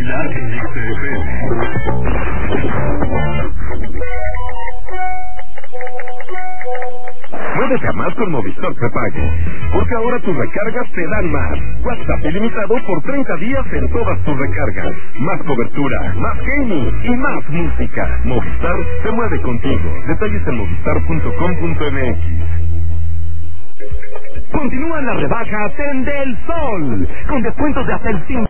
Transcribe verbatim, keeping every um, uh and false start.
bailar en X F M. Muévete a más con Movistar Prepago, porque ahora tus recargas te dan más. WhatsApp ilimitado por treinta días en todas tus recargas. Más cobertura, más gaming y más música. Movistar se mueve contigo. Detalles en movistar punto com punto m x. Continúan las rebajas en Del Sol, con descuentos de hasta el cinco.